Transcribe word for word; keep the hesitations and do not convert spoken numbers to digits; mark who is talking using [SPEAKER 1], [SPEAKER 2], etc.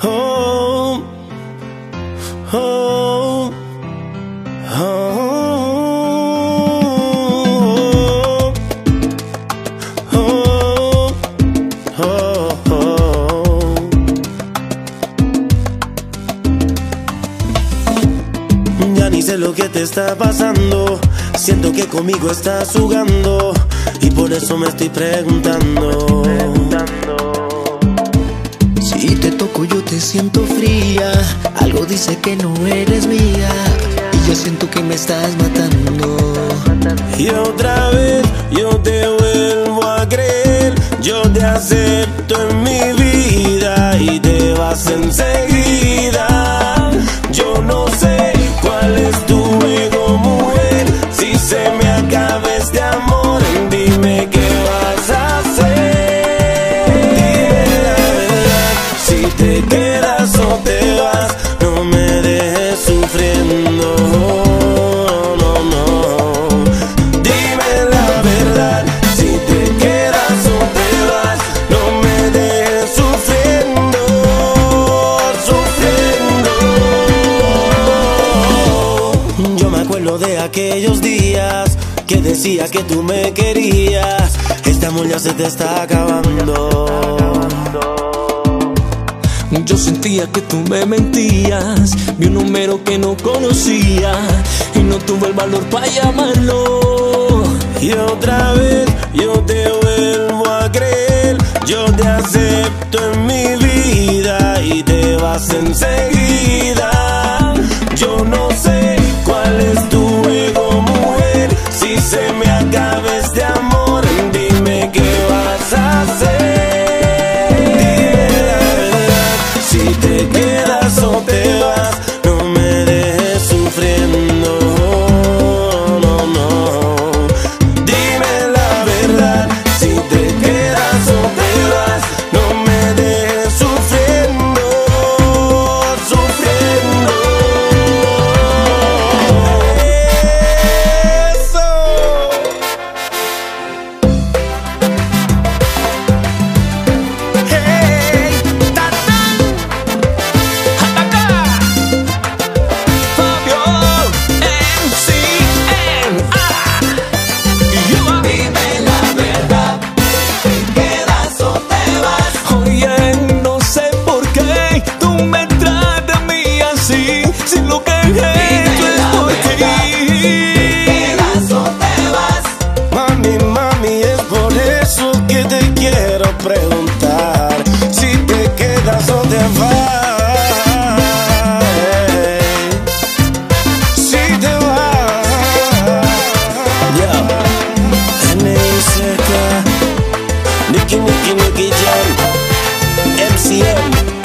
[SPEAKER 1] Oh, oh, oh, oh, oh, oh. Ya ni sé lo que te está pasando. Siento que conmigo estás jugando y por eso me estoy preguntando.
[SPEAKER 2] Si te toco yo te siento fría. Algo dice que no eres mía y yo siento que me estás matando.
[SPEAKER 1] Y otra vez yo te vuelvo a creer. Yo te acepto en mi vida y te vas enseguida. Yo no sé cuál es tu ego, mujer. Si se me acaba este amor, dime qué vas a hacer. Dime la verdad, si te quedas o te vas, no me dejes sufriendo. No, no. Dime la verdad, si te quedas o te vas, no me dejes sufriendo, sufriendo. Yo me acuerdo de aquellos días que decía que tú me querías. Este amor ya se te está acabando.
[SPEAKER 2] Yo sentía que tú me mentías. Vi un número que no conocía y no tuve el valor para llamarlo.
[SPEAKER 1] Y otra vez yo te vuelvo a creer. Yo te acepto en mi vida y te vas enseguida. Yo no sé cuál es tu ego, mujer. Si se me acaba este amor, dime qué vas a hacer. Dime la verdad, si te quedas o te vas, no me dejes sufriendo. No, no. Dime la verdad, si te quedas o te vas, no me dejes sufriendo, sufriendo. Preguntar si te quedas o te vas. Si te vas. Yo, N I C K, Nicky, Nicky, Nicky Jam, M C M.